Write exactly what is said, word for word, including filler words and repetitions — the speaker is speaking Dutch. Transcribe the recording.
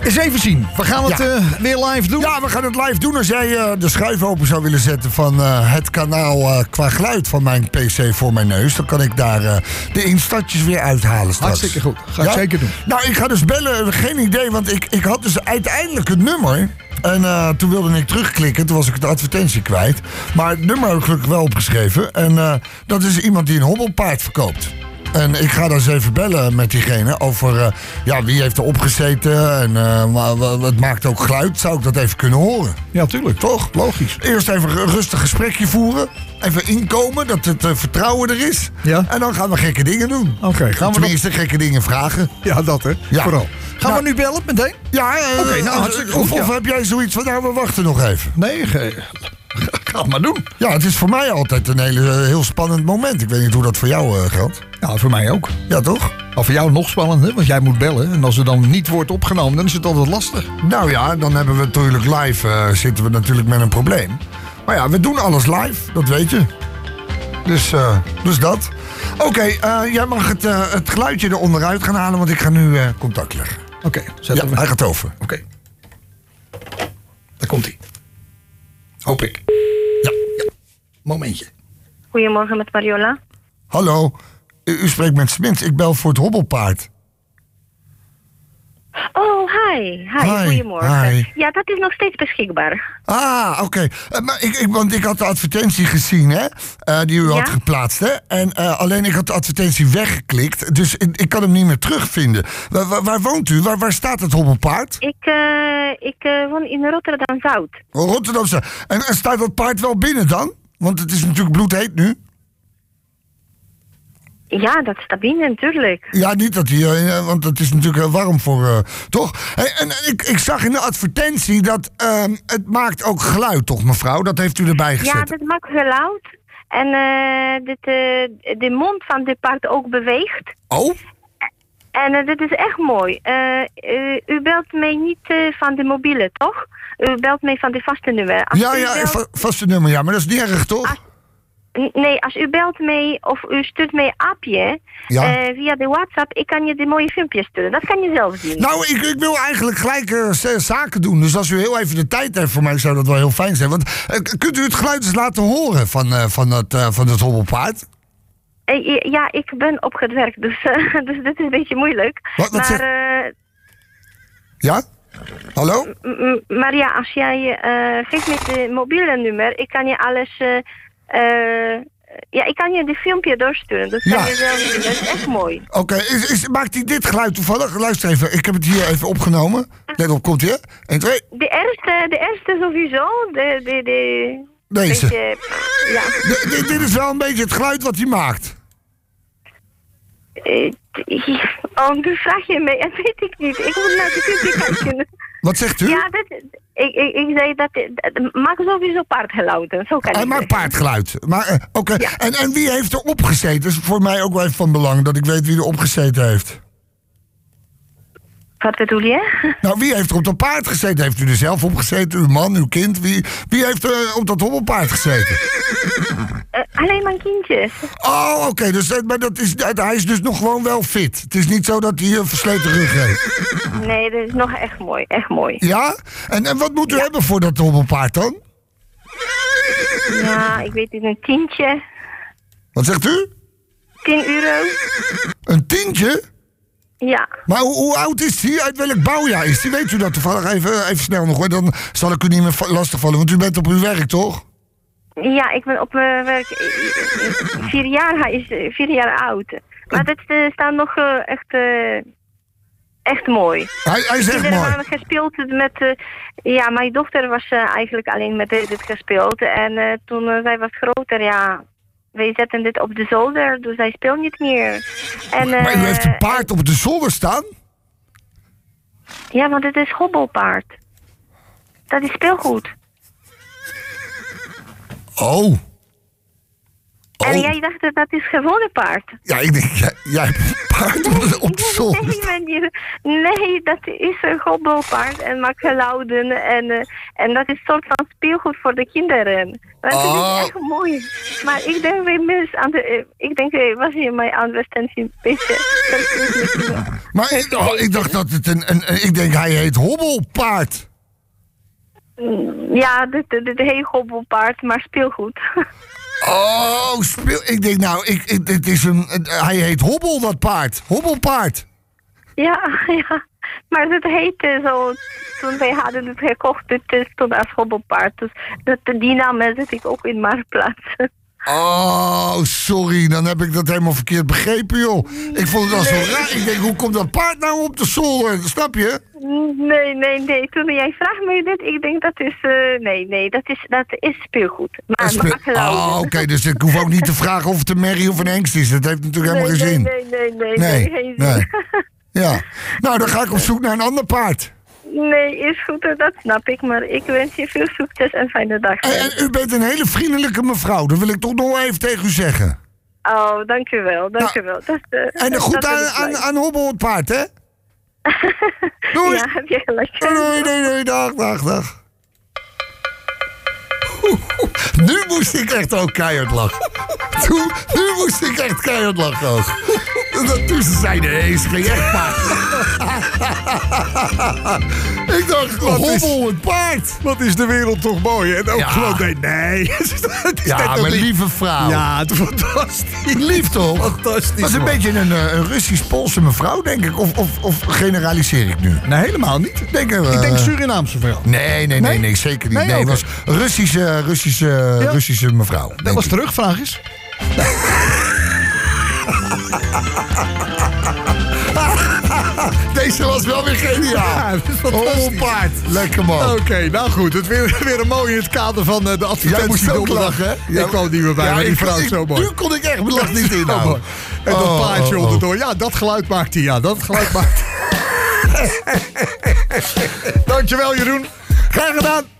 Eens even zien. We gaan het Ja. uh, weer live doen. Ja, we gaan het live doen. Als jij uh, de schuif open zou willen zetten van uh, het kanaal uh, qua geluid van mijn P C voor mijn neus, dan kan ik daar uh, de instartjes weer uithalen straks. Hartstikke goed. Ga ik Ja? zeker doen. Nou, ik ga dus bellen. Geen idee, want ik, ik had dus uiteindelijk het nummer. En uh, toen wilde ik terugklikken. Toen was ik de advertentie kwijt. Maar het nummer heb ik gelukkig wel opgeschreven. En uh, dat is iemand die een hobbelpaard verkoopt. En ik ga daar eens even bellen met diegene over uh, ja, wie heeft er opgezeten. En uh, het maakt ook geluid. Zou ik dat even kunnen horen? Ja, tuurlijk. Toch? Logisch. Eerst even een rustig gesprekje voeren. Even inkomen, dat het uh, vertrouwen er is. Ja. En dan gaan we gekke dingen doen. Oké, okay, gaan we Tenminste, gekke dingen vragen. Ja, dat hè. Ja. Vooral. Gaan Nou, we nu bellen meteen? Ja, uh, Oké, nou, hartstikke goed, Of, of ja. heb jij zoiets van, nou, we wachten nog even. Nee, ge... ga het maar doen. Ja, het is voor mij altijd een hele, uh, heel spannend moment. Ik weet niet hoe dat voor jou uh, geldt. Ja, voor mij ook. Ja, toch? Maar voor jou nog spannender, want jij moet bellen. En als er dan niet wordt opgenomen, dan is het altijd lastig. Nou ja, dan hebben we natuurlijk live, uh, zitten we natuurlijk met een probleem. Maar ja, we doen alles live, dat weet je. Dus, uh, dus dat. Oké, okay, uh, jij mag het, uh, het geluidje eronderuit gaan halen, want ik ga nu uh, contact leggen. Oké, okay, zet Ja, hem. hij gaat over. Oké. Okay. Daar komt hij. Hoop ik. Ja. ja. Momentje. Goedemorgen met Mariola. Hallo, u, u spreekt met Smits. Ik bel voor het hobbelpaard. Oh, hi. Hi, Hi, goedemorgen. hi. Ja, dat is nog steeds beschikbaar. Ah, oké. Okay. Uh, maar ik, ik, want ik had de advertentie gezien, hè? Uh, die u Ja? had geplaatst, hè? En uh, alleen ik had de advertentie weggeklikt. Dus ik, ik kan hem niet meer terugvinden. Waar, waar, waar woont u? Waar, waar staat het hobbelpaard? Ik, uh, ik uh, woon in Rotterdam-Zuid. Oh, Rotterdamse. En, en staat dat paard wel binnen dan? Want het is natuurlijk bloedheet nu. Ja, dat staat binnen, natuurlijk. Ja, niet dat hij, uh, want het is natuurlijk heel warm voor, uh, toch? Hey, en, en ik, ik zag in de advertentie dat uh, het maakt ook geluid, toch mevrouw? Dat heeft u erbij gezet. Ja, dat maakt geluid. En uh, dit, uh, de mond van dit paard ook beweegt. Oh? En uh, dit is echt mooi. Uh, uh, u belt mij niet uh, van de mobiele, toch? U belt mij van de vaste nummer. Als Ja, u ja, belt... va- vaste nummer, ja, maar dat is niet erg, toch? Als... Nee, als u belt mij of u stuurt mij een appje Ja. uh, via de WhatsApp, ik kan je de mooie filmpjes sturen. Dat kan je zelf doen. Nou, ik, ik wil eigenlijk gelijk uh, z- zaken doen. Dus als u heel even de tijd heeft voor mij, zou dat wel heel fijn zijn. Want uh, k- kunt u het geluid eens laten horen van, uh, van, het, uh, van het hobbelpaard? Uh, ja, ik ben op het werk, dus, uh, dus dit is een beetje moeilijk. Wat- wat maar, zegt- uh, Ja? Hallo? m- m- maar ja, als jij uh, geeft me het mobiele nummer, ik kan je alles... Uh, uh, ja, ik kan je de filmpje doorsturen. Dat kan Ja. je zelf doen. Dat is echt mooi. Oké, okay. is, is, maakt hij dit geluid toevallig? Luister even, ik heb het hier even opgenomen. Let op, komt hier. één, twee. De eerste, de eerste sowieso. De, de, de, Deze. Beetje, ja. D- dit, dit is wel een beetje het geluid wat hij maakt. Uh, oh, nu vraag je mij, dat weet ik niet. Ik moet naar de filmpje kijken. Wat zegt u? Ja, dat, ik, ik, ik zei dat, dat maakt sowieso paardgeluiden. Zo kan Hij ik maakt zeggen. paardgeluid. Maar, uh, oké. Okay. Ja. En, en wie heeft er opgezeten? Dat is voor mij ook wel even van belang, dat ik weet wie er opgezeten heeft. Wat bedoel je? Nou, wie heeft er op dat paard gezeten? Heeft u er zelf op gezeten? Uw man, uw kind? Wie, wie heeft er op dat hobbelpaard gezeten? Uh, alleen mijn kindjes. Oh, oké. Okay, dus, maar dat is, hij is dus nog gewoon wel fit. Het is niet zo dat hij een versleten rug heeft. Nee, dat is nog echt mooi. Echt mooi. Ja? En, en wat moet u hebben voor dat hobbelpaard dan? Ja, ik weet niet, een tientje. Wat zegt u? tien euro. Een tientje? Ja. Maar hoe, hoe oud is hij? Uit welk bouwjaar is hij? Weet u dat toevallig? Even, even snel nog hoor. Dan zal ik u niet meer va- lastigvallen. Want u bent op uw werk, toch? Ja, ik ben op mijn werk uh, vier jaar. Hij is uh, vier jaar oud. Maar dat uh, staat nog uh, echt, uh, echt mooi. Hij, hij is echt Kinderen mooi. hebben gespeeld met... Uh, ja, mijn dochter was uh, eigenlijk alleen met dit gespeeld. En uh, toen uh, zij was groter, ja... Wij zetten dit op de zolder, dus hij speelt niet meer. En, uh, Maar u heeft een paard op de zolder staan? Ja, want het is hobbelpaard. Dat is speelgoed. Oh. Oh. En jij dacht dat dat is gewone paard. Ja, ik denk, jij, jij hebt een paard op de, op de zolder. Nee, meneer. Nee, dat is een hobbelpaard en maakt geluiden. En, uh, en dat is een soort van speelgoed voor de kinderen. Dat Oh. is echt mooi. Maar ik denk weer mis aan de... Uh, ik denk, uh, was hier mijn aanwestentie een beetje... Maar ik, oh, ik dacht dat het een, een, een... Ik denk, hij heet Hobbelpaard. Ja, dit, dit, dit heet hobbelpaard, maar speelgoed. Oh, speel... Ik denk, nou, ik, ik, dit is een, een... Hij heet Hobbel, dat paard. Hobbelpaard. Ja, ja. Maar het heette zo, toen wij hadden het gekocht, het stond als hobbelpaard. Dus dat, die naam zet ik ook in Marktplaats. Oh, sorry, dan heb ik dat helemaal verkeerd begrepen, joh. Ik vond het al Nee. zo raar. Ik denk, hoe komt dat paard nou op de zolder? Snap je? Nee, nee, nee. Toen jij vraagt mij dit, ik denk dat is... Uh, nee, nee, dat is, dat is speelgoed. Maar, Speel- maar geluiden. Oh, oké, okay, dus ik hoef ook niet te vragen of het een merrie of een hengst is. Dat heeft natuurlijk nee, helemaal geen nee, zin. nee, nee, nee, Nee, nee, geen nee. zin. Ja, nou, dan ga ik op zoek naar een ander paard. Nee, is goed, dat snap ik. Maar ik wens je veel succes en fijne dag. En, en u bent een hele vriendelijke mevrouw. Dat wil ik toch nog wel even tegen u zeggen. Oh, dank u wel, dank Nou, u wel. Dat, uh, En dat goed wil aan, ik aan, blij. aan Hobbel het paard, hè? Doei. Ja, heb je gelijk. Doei, doei, doei, doei, dag, dag, dag. Nu moest ik echt ook keihard lachen. Toen, nu moest ik echt keihard lachen ook. Dat toen ze zeiden, hé, is geen echt paard. Ik dacht, Wat is- Hobbel het paard. Wat is de wereld toch mooi. En ook Ja. gewoon, nee, nee. Het is net Ja, ook maar niet- lieve vrouw. Ja, het is fantastisch. Lief toch? Fantastisch. Dat is een man. beetje een, eh, een Russisch-Poolse mevrouw, denk ik. Of, of, of generaliseer ik nu? Nee, helemaal niet. Denk, eh, Ik denk Surinaamse vrouw. Nee, nee, nee, Nee? nee, zeker niet. Nee, Nee, het oké. was een Russische, Russische, Ja. Russische mevrouw. Dat denk was ik. terug, vraag eens. Deze was wel weer geniaal. Ja, dat is fantastisch. Oh, paard. Lekker man. Oké, nou goed. Het weer, weer een mooi in het kader van uh, de Jij advertentie. moest ook donderdag. lachen, hè? Ik kwam niet meer bij, Ja, maar die ik- vrouw is ik- zo mooi. Nu kon ik echt mijn lach niet Zo inhouden. mooi. En dat Oh, paardje oh, oh. onderdoor. Ja, dat geluid maakt hij. Ja, dat geluid maakt hij. Dankjewel, Jeroen. Graag gedaan.